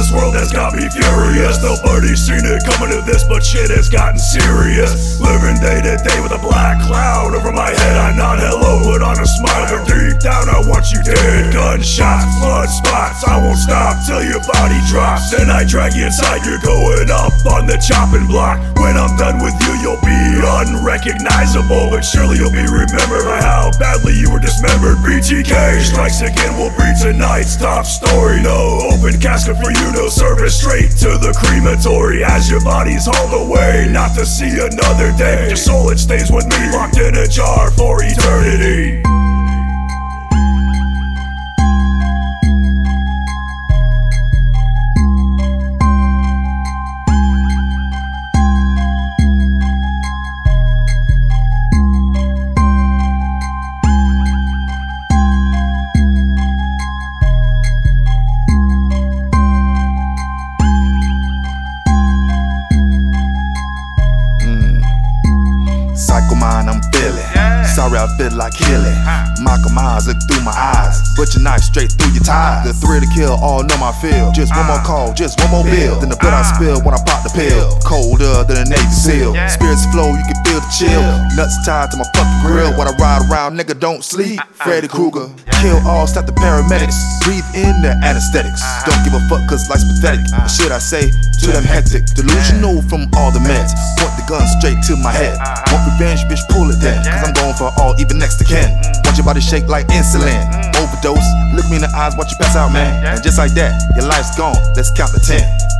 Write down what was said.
this world has got me furious. Nobody's seen it coming to this, but shit has gotten serious. Living day to day with a black cloud over my head. I nod hello, put on a smile, but deep down I want you dead. Gunshots, blood spots, I won't stop till your body drops. Then I drag you inside, you're going up on the chopping block. When I'm done with you, you'll be unrecognizable, but surely you'll be remembered by how badly you were dismembered. BTK strikes again, will be tonight's top story. No open casket for you, no service, straight to the crematory. As your body's hauled away, not to see another day. Your soul, it stays with me, locked in a jar for eternity. Psycho mind, I'm feeling. Sorry, I feel like killing. Malcolm eyes look through my eyes. Butcher knife straight through your thighs. The thrill to kill, all know my feel. Just one more call, just one more bill. Then the blood I spill when I pop the pill. Colder than a Navy SEAL. Spirits flow, you can feel the chill. Nuts tied to my fucking grill. When I ride around, nigga, don't sleep. Freddy Krueger. Kill all, stop the paramedics. Breathe in the anesthetics. Don't give a fuck cause life's pathetic. Or should I say, to them hectic. Delusional from all the meds. Point the gun straight to my head. Want revenge, bitch, pull it then. Cause I'm going for all, even next to kin. Watch your body shake like insulin. Overdose, look me in the eyes, watch you pass out, man. And just like that, your life's gone, let's count to 10.